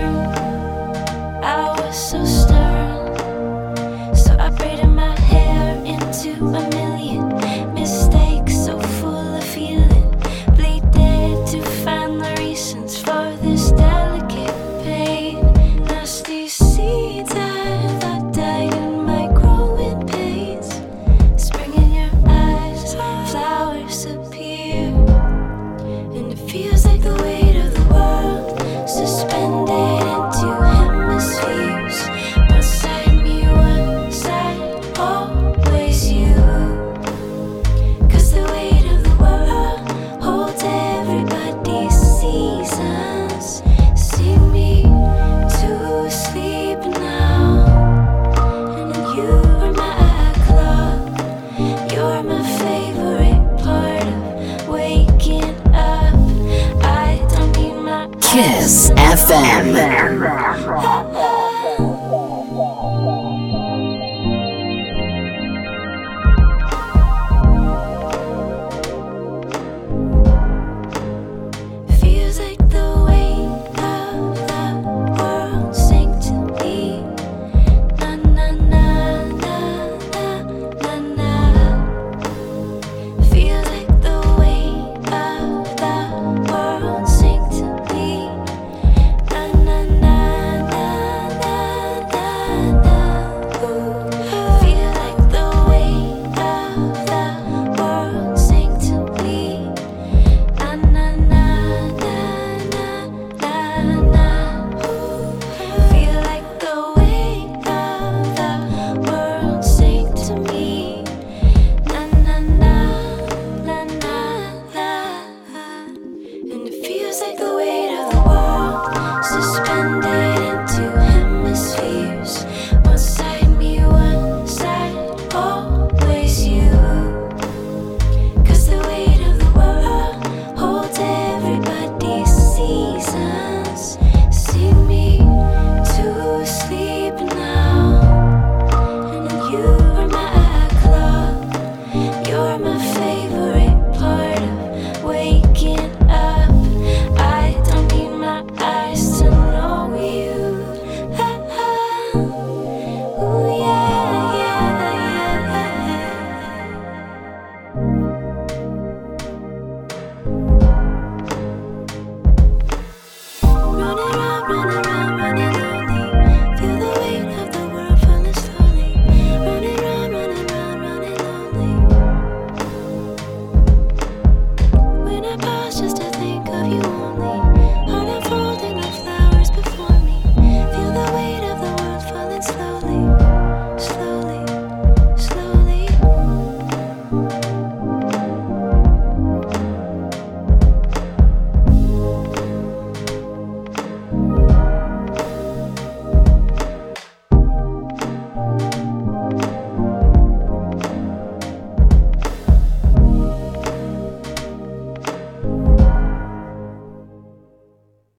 I was so stern, so I braided my hair into a million mistakes, so full of feeling, bleeded to find the reasons for this delicate pain. Nasty seeds I thought died in my growing pains. Spring in your eyes, flowers appear, and it feels like the weight of the world suspended into hemispheres. One side me, one side always you. 'Cause the weight of the world holds everybody's seasons. Sing me to sleep now, and then you are my clock. You're my favorite part of waking up. I don't need my Kiss FM.